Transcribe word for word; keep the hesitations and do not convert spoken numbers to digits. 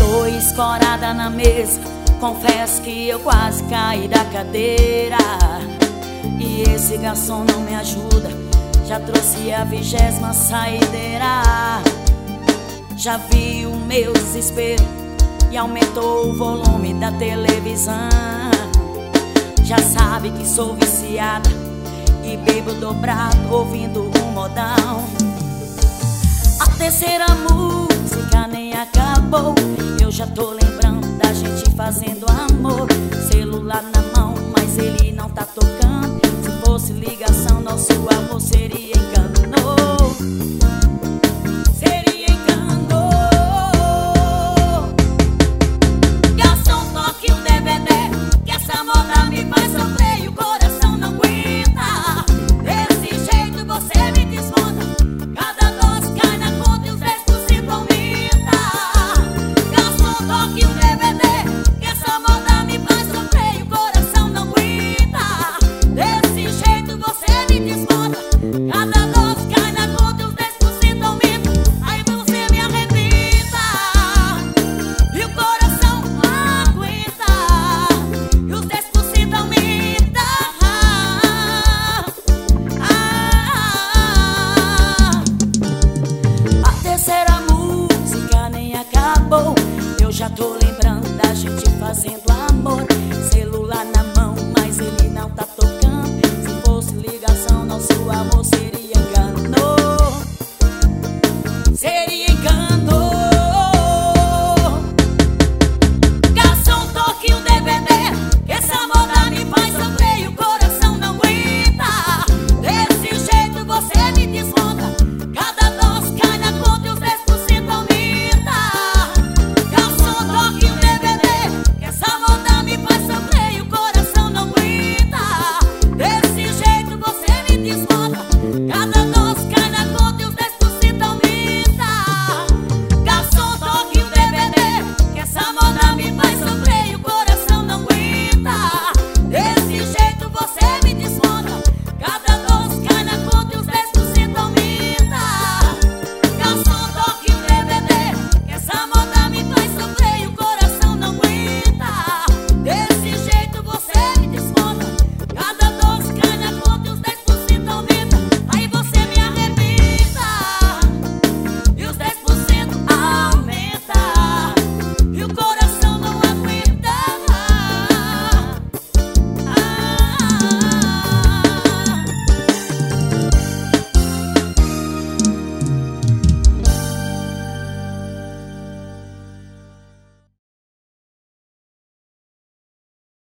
Foi escorada na mesa, confesso que eu quase caí da cadeira. E esse garçom não me ajuda, já trouxe a vigésima saideira. Já vi o meu desespero e aumentou o volume da televisão. Já sabe que sou viciada e bebo dobrado ouvindo um modão. A terceira música nem acabou, eu já tô lembrando da gente fazendo amor. Celular na mão, mas ele não tá tocando. Se fosse ligação, nosso amor seria engano. Seria engano. Garçom, toque um D V D, que essa moda me faz sofrer e o coração não aguenta. Desse jeito você me desmonta, cada dose cai na conta e os dez por cento aumenta. Garçom, toque um D V D, que essa moda me faz sofrer e o coração não aguenta. Desse jeito você me desmonta, cada dose cai na conta e os dez por cento aumenta. Aí você me arrebenta e o coração não aguenta, e os dez por cento aumenta. A terceira música nem acabou, eu já tô lembrando da gente fazendo amor. Celular na mão, mas ele não tá tocando. Se fosse ligação, nosso amor seria engano. Seria engano. Garçom, toque um D V D, que essa moda me faz sofrer e o coração não aguenta. Desse jeito você me desmonta, cada dose cai na conta e os dez por cento aumenta. Garçom, toque um D V D, que essa moda me faz sofrer e o coração não aguenta. Desse jeito você me desmonta, cada